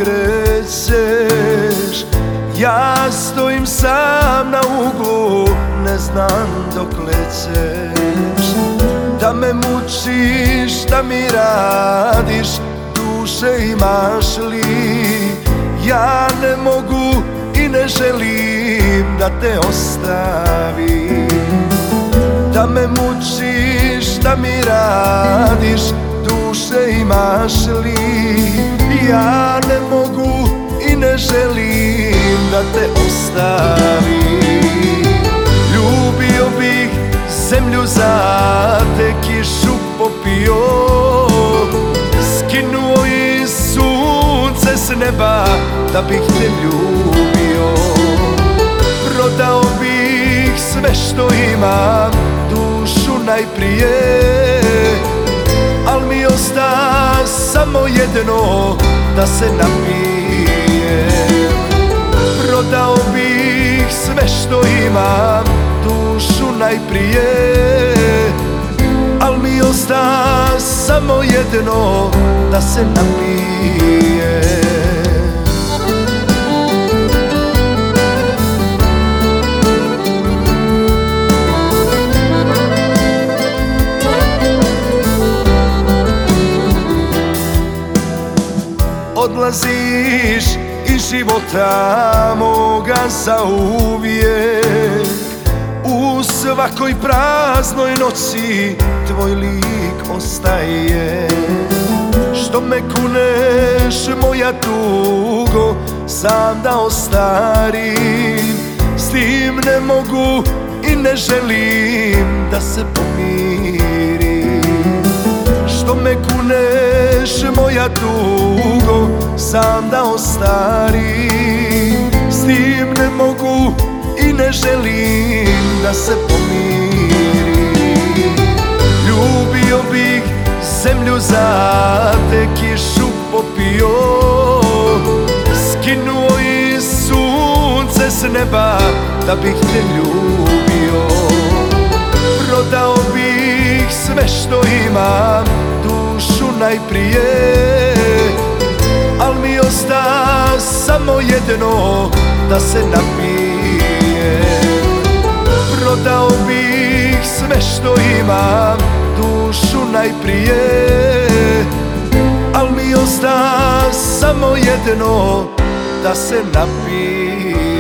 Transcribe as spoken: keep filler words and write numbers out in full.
krećeš. Ja stojim sam na uglu, ne znam dokle ćeš. Da me mučiš, da mi radiš, duše imaš li? Ja ne mogu i ne želim da te ostavim. Da me mučiš, da mi radiš, duše imaš li? Ja ne mogu i ne želim da te ostavim. Ljubio bih zemlju za te, kišu popio, skinuo i sunce s neba da bih te ljubio. Prodao bih sve što imam, dušu najprije, al mi osta samo jedno, da se napijem. Prodao bih sve što imam, dušu najprije, al mi osta samo jedno, da se napijem. Odlaziš iz života moga zauvijek, u svakoj praznoj noći tvoj lik ostaje. Što me kuneš moja tugo, sam da ostarim, s tim ne mogu i ne želim da se pomirim. Što me kuneš moja tugo, sam da ostarim, s tim ne mogu i ne želim da se pomirim. Ljubio bih zemlju za te, kišu popio, skinuo i sunce s neba da bih te ljubio. Prodao bih sve što imam, dušu najprije, al mi osta samo jedno, da se napijem. Prodao bih sve što imam, dušu najprije, al mi osta samo jedno, da se napijem.